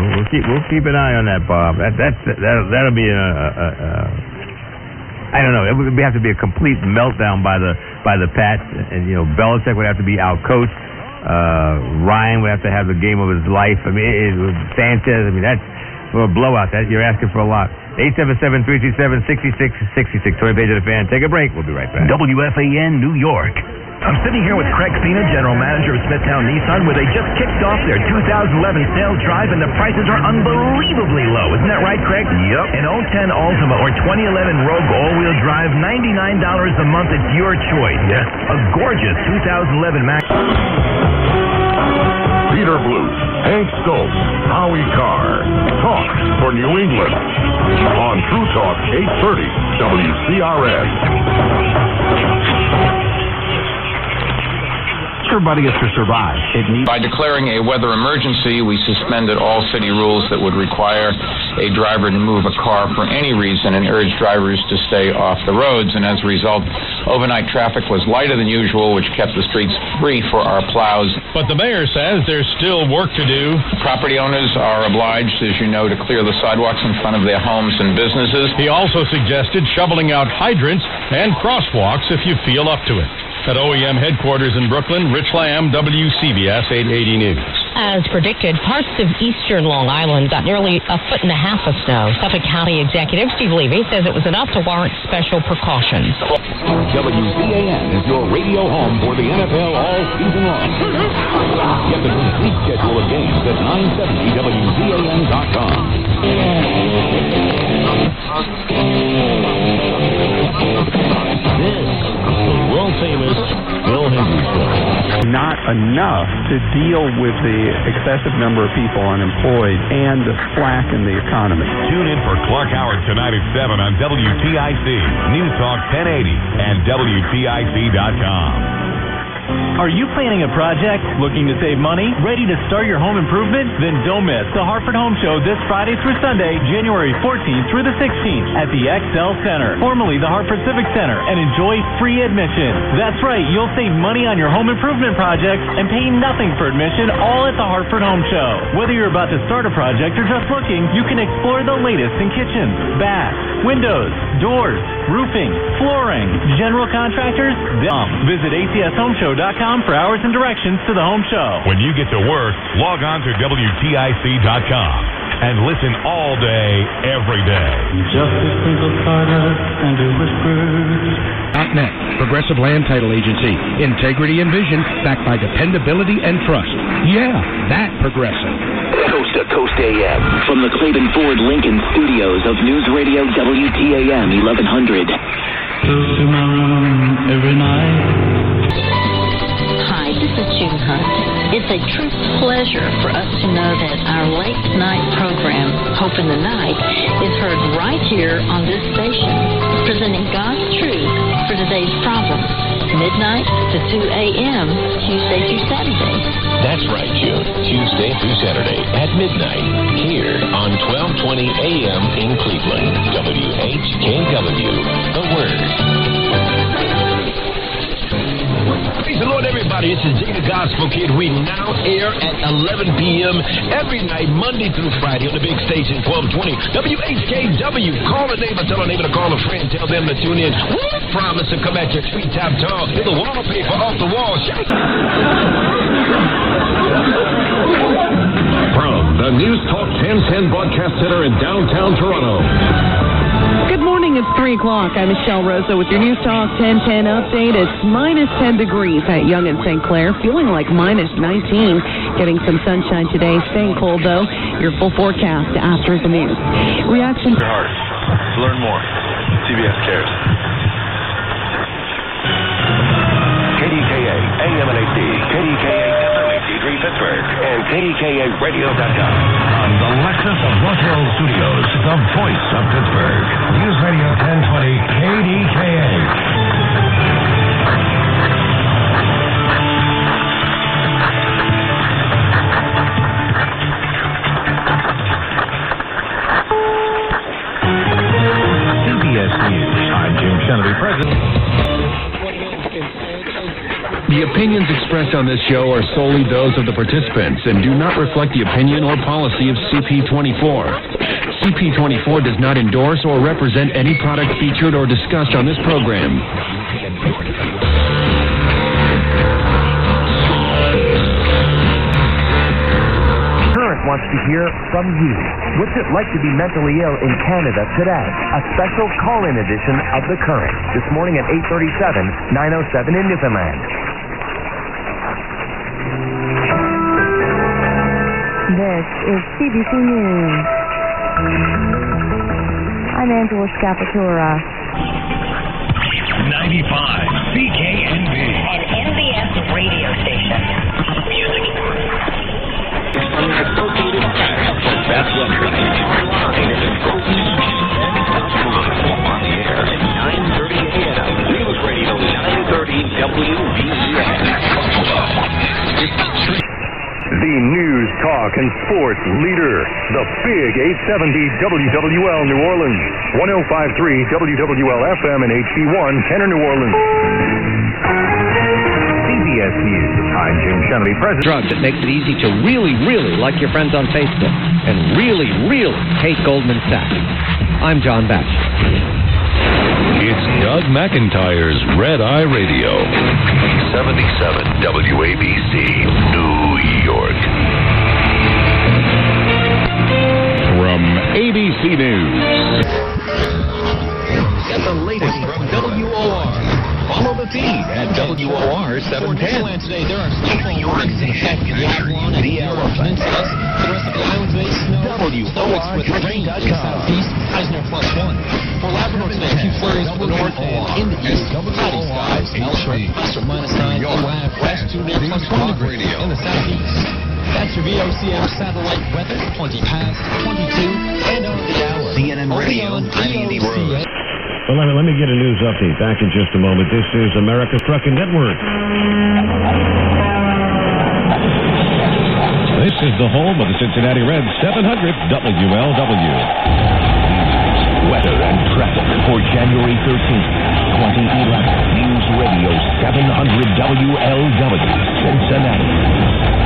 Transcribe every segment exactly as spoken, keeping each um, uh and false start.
we'll keep we'll keep an eye on that, Bob. That that's that'll, that'll be a, a, a, a I don't know. It would have to be a complete meltdown by the by the Pats, and you know Belichick would have to be outcoached. Uh, Ryan would have to have the game of his life. I mean, it, it, Sanchez. I mean, that's for a blowout. That you're asking for a lot. eight seven seven, three two seven, six six six six. Tony Page of the Fan. Take a break. We'll be right back. W F A N New York. I'm sitting here with Craig Cena, General Manager of Smithtown Nissan, where they just kicked off their two thousand eleven sales drive, and the prices are unbelievably low. Isn't that right, Craig? Yep. An oh ten Altima or twenty eleven Rogue all-wheel drive, ninety-nine dollars a month. It's your choice. Yeah. A gorgeous two thousand eleven Mac. Peter Bluth, Hank Stoltz, Howie Carr. Talk for New England. On True Talk eight thirty W C R S. Everybody gets to survive. It needs- By declaring a weather emergency, we suspended all city rules that would require a driver to move a car for any reason and urged drivers to stay off the roads. And as a result, overnight traffic was lighter than usual, which kept the streets free for our plows. But the mayor says there's still work to do. Property owners are obliged, as you know, to clear the sidewalks in front of their homes and businesses. He also suggested shoveling out hydrants and crosswalks if you feel up to it. At O E M headquarters in Brooklyn, Rich Lamb, W C B S eight eighty News. As predicted, parts of eastern Long Island got nearly a foot and a half of snow. Suffolk County Executive Steve Levy says it was enough to warrant special precautions. W C A N is your radio home for the N F L all season long. Get the complete schedule of games at nine seventy W C A N dot com. This is world-famous Bill Henry Show. Not enough to deal with the excessive number of people unemployed and the slack in the economy. Tune in for Clark Howard tonight at seven on W T I C, News Talk ten eighty, and W T I C dot com. Are you planning a project, looking to save money, ready to start your home improvement? Then don't miss the Hartford Home Show this Friday through Sunday, January fourteenth through the sixteenth at the X L Center, formerly the Hartford Civic Center, and enjoy free admission. That's right, you'll save money on your home improvement projects and pay nothing for admission, all at the Hartford Home Show. Whether you're about to start a project or just looking, you can explore the latest in kitchens, baths, windows, doors, roofing, flooring, general contractors. Visit A C S home show dot com for hours and directions to the home show. When you get to work, log on to W T I C dot com and listen all day, every day. Just a sprinkle stardust and a whisper. .net, Progressive Land Title Agency. Integrity and vision backed by dependability and trust. Yeah, that Progressive. Coast to Coast A M from the Clayton Ford Lincoln Studios of News Radio W T A M eleven hundred. Close to my room every night. Hi, this is June Hunt. It's a true pleasure for us to know that our late night program, Hope in the Night, is heard right here on this station, presenting God's truth for today's problems, midnight to two a.m., Tuesday through Saturday. That's right, June. Tuesday through Saturday at midnight, here on twelve twenty a.m. in Cleveland. W H K W, The Word. Praise the Lord, everybody. This is Jay the Gospel Kid. We now air at eleven p.m. every night, Monday through Friday on the big station, twelve twenty W H K W. Call a neighbor, tell a neighbor to call a friend, tell them to tune in. We promise to come at your feet top tall, till the wallpaper off the wall. Shout. From the News Talk ten ten Broadcast Center in downtown Toronto. Good morning, it's three o'clock. I'm Michelle Rosa with your News Talk ten ten update. It's minus ten degrees at Yonge and Saint Clair, feeling like minus nineteen. Getting some sunshine today, staying cold though. Your full forecast after the news. Reaction. Your heart. Learn more. C B S Cares. K D K A, A M and A C, K D K A F M eighty-three Pittsburgh, and K D K A radio dot com. On the Lexus of Roswell Studios, the voice of Pittsburgh. News Radio ten twenty K D K A. C B S News. I'm Jim Kennedy, President. The The opinions expressed on this show are solely those of the participants and do not reflect the opinion or policy of C P twenty-four. C P twenty-four does not endorse or represent any product featured or discussed on this program. Current wants to hear from you. What's it like to be mentally ill in Canada today? A special call-in edition of The Current this morning at eight thirty-seven, nine oh seven in Newfoundland. This is C B C News. I'm Angela Scapatura. ninety-five C K N B. An N B S radio station. Music. Unassociated Press. That's what on the air at nine thirty a.m. News Radio nine thirty W B C S. The news, talk, and sports leader, the Big eight seventy W W L New Orleans, one oh five point three W W L F M and H D one Kenner, New Orleans. C B S News. I'm Jim Kennedy, President. Drug that makes it easy to really, really like your friends on Facebook and really, really hate Goldman Sachs. I'm John Batchelor. It's Doug McIntyre's Red Eye Radio. seventy-seven W A B C, New York. From A B C News. Get the latest from W O R. Follow the feed at W O R seven ten. Today, there are snowfall warnings in effect in the Avalon and the Arrow Peninsulas. The rest of the island today, snow. W O R with rain in the southeast. Eisner plus one. For Labrador today, a few flurries to the north and in the east. Cloudy skies. Elsewhere, east at minus nine. Oahu west to near plus one degrees in the southeast. That's your V O C M satellite weather. twenty past, twenty-two, and on the hour. C N N Radio, I'm Andy Rose. Well, let me, let me get a news update. Back in just a moment. This is America's Trucking Network. This is the home of the Cincinnati Reds, seven hundred W L W. Weather and traffic for January thirteenth, twenty eleven. News Radio seven hundred W L W, Cincinnati.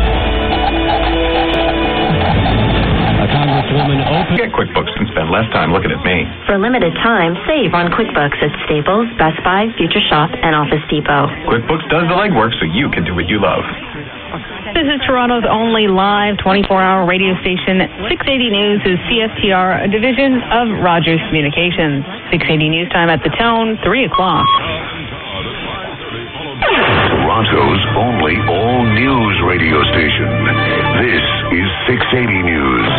A Congresswoman opened... Get QuickBooks and spend less time looking at me. For a limited time, save on QuickBooks at Staples, Best Buy, Future Shop, and Office Depot. QuickBooks does the legwork so you can do what you love. This is Toronto's only live twenty-four hour radio station. six eighty News is C S T R, a division of Rogers Communications. six eighty News time at the Tone, three o'clock. Toronto's only all-news radio station. This is six eighty News.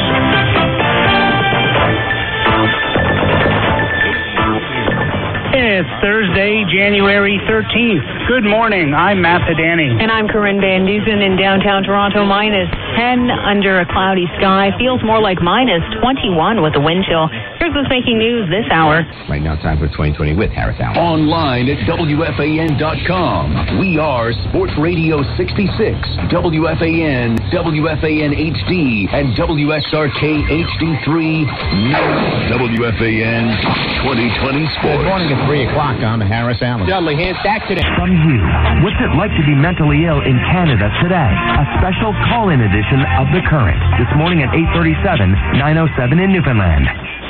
It's Thursday, January thirteenth. Good morning. I'm Matt Padani. And I'm Corinne Van Dusen in downtown Toronto, minus ten under a cloudy sky. Feels more like minus twenty-one with a wind chill. Here's what's making news this hour. Right now, time for twenty twenty with Harris Allen. Online at W F A N dot com. We are Sports Radio sixty-six, W F A N, W F A N H D, and W S R K H D three. W F A N twenty twenty Sports. Good morning at three o'clock. I'm Harris Allen. Dudley, hands back today. From you. What's it like to be mentally ill in Canada today? A special call-in edition of The Current this morning at eight thirty-seven, nine oh seven in Newfoundland.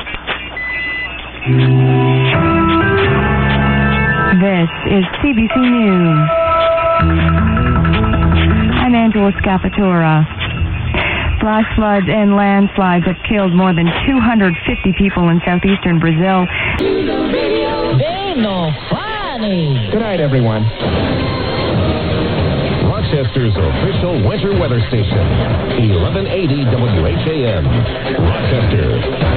This is C B C News. I'm Angela Scapatura. Flash floods and landslides have killed more than two hundred fifty people in southeastern Brazil. Good night, everyone. Rochester's official winter weather station, eleven eighty W H A M, Rochester.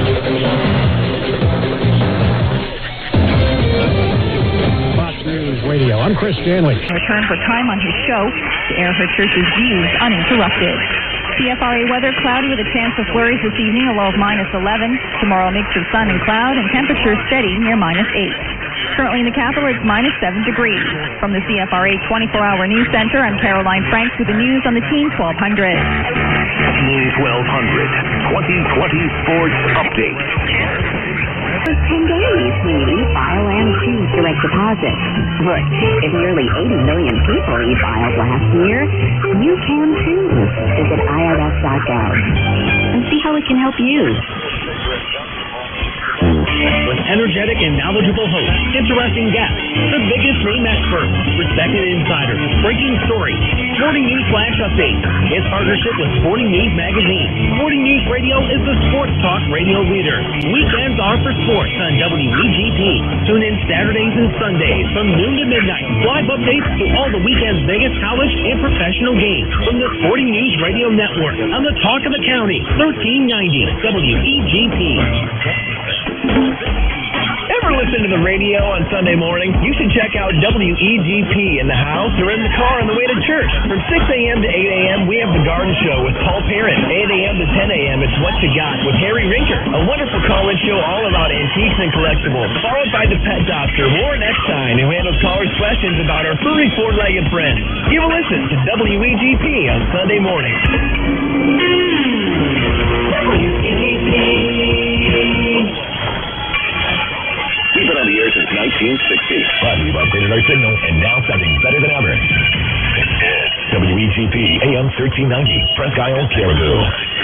Fox News Radio. I'm Chris Stanley. Return for time on his show to air her church's views uninterrupted. C F R A weather, cloudy with a chance of flurries this evening, a low of minus eleven. Tomorrow, a mix of sun and cloud, and temperatures steady near minus eight. Currently in the capital, it's minus seven degrees. From the C F R A twenty-four hour News Center, I'm Caroline Franks with the news on the Team twelve hundred. Team twelve hundred, twenty twenty Sports Update. For ten days. fees when you e-file and choose direct deposit. Look, if nearly eighty million people e-filed last year, you can too. Visit I R S dot gov and see how it can help you. With energetic and knowledgeable hosts, interesting guests, the biggest name experts, respected insiders, breaking stories, sporting news flash updates. Its partnership with Sporting News Magazine. Sporting News Radio is the sports talk radio leader. Weekends are for sports on W E G P. Tune in Saturdays and Sundays from noon to midnight. Live updates to all the weekend's biggest college and professional games from the Sporting News Radio Network on the Talk of the County, thirteen ninety W E G P. Ever listen to the radio on Sunday morning? You should check out W E G P in the house or in the car on the way to church. From six a.m. to eight a.m., we have The Garden Show with Paul Parent. eight a.m. to ten a.m., it's What You Got with Harry Rinker. A wonderful call-in show all about antiques and collectibles. Followed by the pet doctor, Warren Eckstein, who handles callers' questions about our furry four-legged friends. Give a listen to W E G P on Sunday morning. W E G P. We've been on the air since nineteen sixty. But we've updated our signal and now sounding better than ever. W E G P, A M thirteen ninety, Presque Isle, Caribou.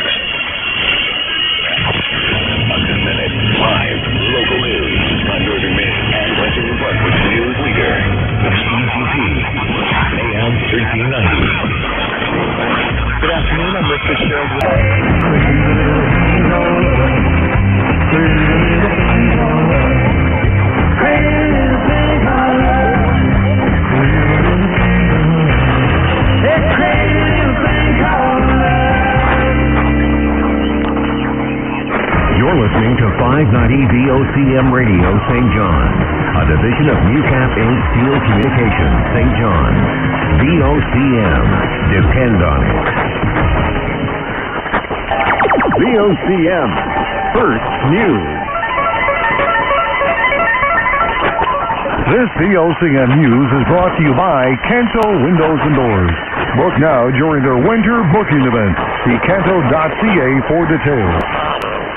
London Minute, live, local news on Northern Maine and Western New Brunswick's news leader. W E G P, A M thirteen ninety. Good afternoon, I'm Rick Fitzgerald. You're listening to five ninety V O C M Radio Saint John, a division of Newcap Incorporated. Steel Communications, Saint John. V O C M. Depend on it. V O C M. First News. This V O C M News is brought to you by Canto Windows and Doors. Book now during their winter booking event. See canto dot c a for details.